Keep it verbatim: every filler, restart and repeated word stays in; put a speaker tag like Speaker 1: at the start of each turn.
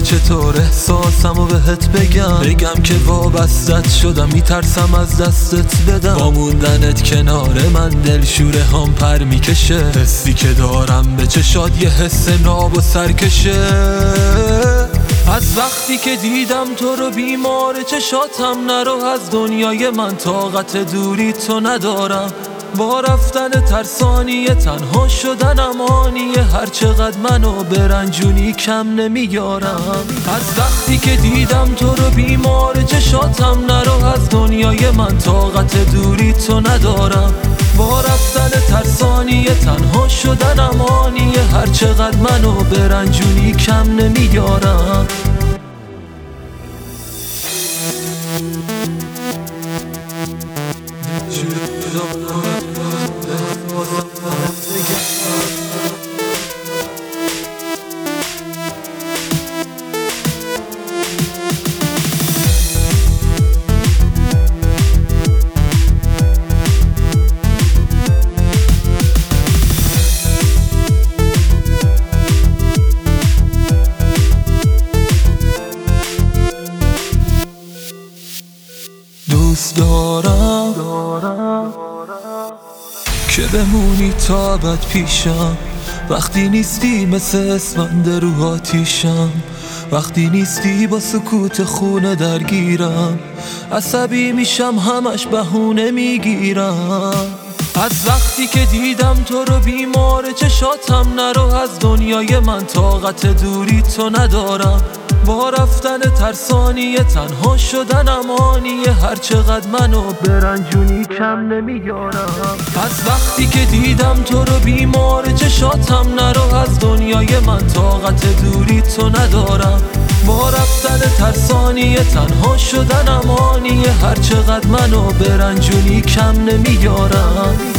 Speaker 1: چطور احساسمو بهت بگم بگم که وابستت شدم، میترسم از دستت بدم. با موندنت کنار من دلشوره هم پر میکشه، حسی که دارم به چشات یه حس ناب و سرکشه. از وقتی که دیدم تو رو بیمار چشاتم نرو از دنیای من، طاقت دوری تو ندارم. با رفتن ترسانی تنها شدنم آنیه، هر چقدر منو برنجونی کم نمیارم. از وقتی که دیدم تو رو بیمار چشاتم نرو از دنیای من، طاقت دوری تو ندارم. با رفتن ترسانی تنها شدنم آنیه، هر چقدر منو برنجونی کم نمیارم. دوست دارم که بمونی تا ابد پیشم، وقتی نیستی مثل اسفند رو آتیشم. وقتی نیستی با سکوت خونه درگیرم، عصبی میشم همش بهونه میگیرم. از وقتی که دیدم تو رو بیمار چشاتم نرو از دنیای من، طاقت دوری تو ندارم. با رفتن ترسانی تنها شدنم آنیه، هر چقدر منو برنجونی کم نمیارم. از وقتی که دیدم تو رو بیمار چشاتم نرو از دنیای من، طاقت دوری تو ندارم. با رفتن ترسانی تنها شدنم آنیه، هر چقدر منو برنجونی کم نمیارم.